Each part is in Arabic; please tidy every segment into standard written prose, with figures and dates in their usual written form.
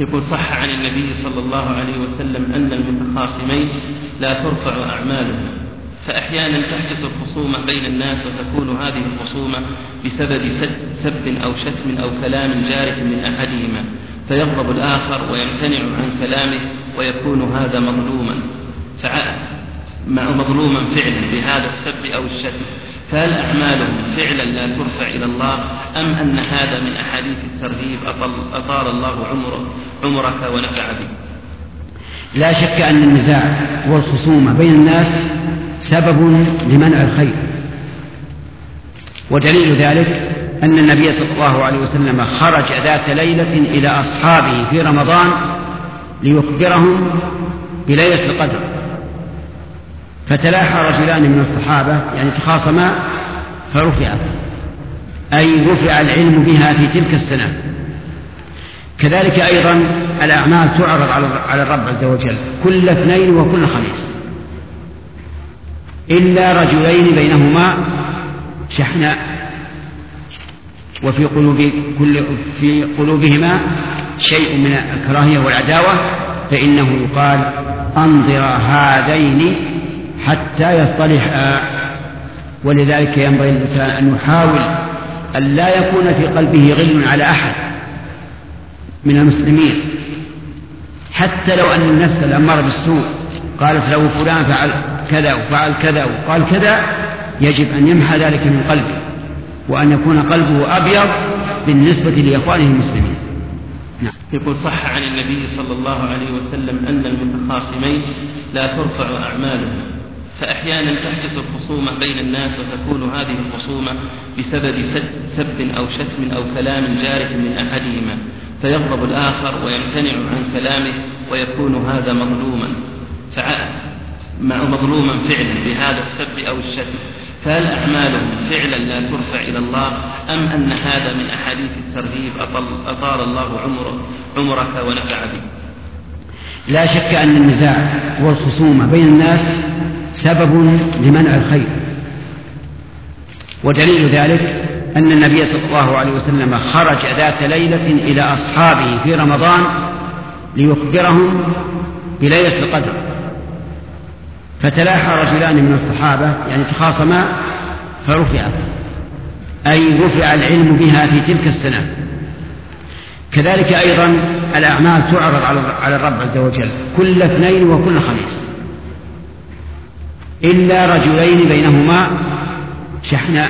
يقول: صح عن النبي صلى الله عليه وسلم أن المتخاصمين لا ترفع أعمالهم، فأحيانا تحدث الخصومة بين الناس وتكون هذه الخصومة بسبب سب أو شتم أو كلام جارح من أحدهما، فيغضب الآخر ويمتنع عن كلامه ويكون هذا مظلوما فعلا بهذا السب أو الشتم، فهل أعمالهم فعلا لا ترفع إلى الله، أم أن هذا من أحاديث الترهيب أطال الله عمرك ونفع به؟ لا شك أن النزاع والخصومة بين الناس سبب لمنع الخير، ودليل ذلك أن النبي صلى الله عليه وسلم خرج ذات ليلة إلى أصحابه في رمضان ليخبرهم بليلة القدر، فتلاحى رجلان من الصحابة يعني تخاصما فرفع، أي رفع العلم بها في تلك السنة. كذلك أيضا الأعمال تعرض على الرب عز وجل كل اثنين وكل خميس، إلا رجلين بينهما شحناء وفي قلوبهما شيء من الكراهية والعداوة، فإنه يقال: أنظر هذين حتى يصطلحا. ولذلك ينبغي الإنسان أن يحاول أن لا يكون في قلبه غل على أحد من المسلمين، حتى لو أن النفس الأمارة بالسوء قالت له فلان فعل كذا وفعل كذا وقال كذا، يجب أن يمحى ذلك من قلبه، وأن يكون قلبه أبيض بالنسبة لإخوانه المسلمين. نعم. يقول: صح عن النبي صلى الله عليه وسلم أن المتخاصمين لا ترفع أعمالهم، فأحيانا تحدث الخصومة بين الناس وتكون هذه الخصومة بسبب سب أو شتم أو كلام جارح من أحدهما، فيغضب الآخر ويمتنع عن كلامه ويكون هذا مظلوما فعلا بهذا السب أو الشتم، فهل أعمالهم فعلا لا ترفع إلى الله، أم أن هذا من أحاديث الترهيب أطال الله عمرك ونفع به؟ لا شك أن النزاع والخصومة بين الناس سبب لمنع الخير، ودليل ذلك أن النبي صلى الله عليه وسلم خرج ذات ليلة إلى أصحابه في رمضان ليخبرهم بليلة القدر، فتلاحى رجلان من الصحابة يعني تخاصما فرفع، أي رفع العلم بها في تلك السنة. كذلك أيضا الأعمال تعرض على الرب عز وجل كل اثنين وكل خميس، إلا رجلين بينهما شحناء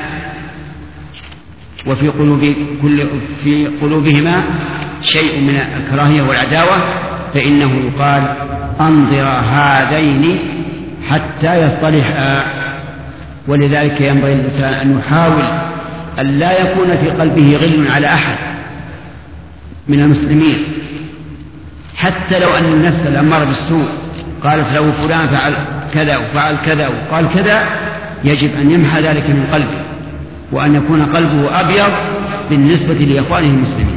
وفي قلوبهما شيء من الكراهية والعداوة، فإنه يقال: أنظر هذين حتى يصطلحا. ولذلك ينبغي الإنسان أن يحاول أن لا يكون في قلبه غل على أحد من المسلمين، حتى لو أن النفس الأمارة بالسوء قالت له فلان فعل كذا وفعل كذا وقال كذا، يجب أن يمحى ذلك من قلبه، وأن يكون قلبه أبيض بالنسبة لإخوانه المسلمين.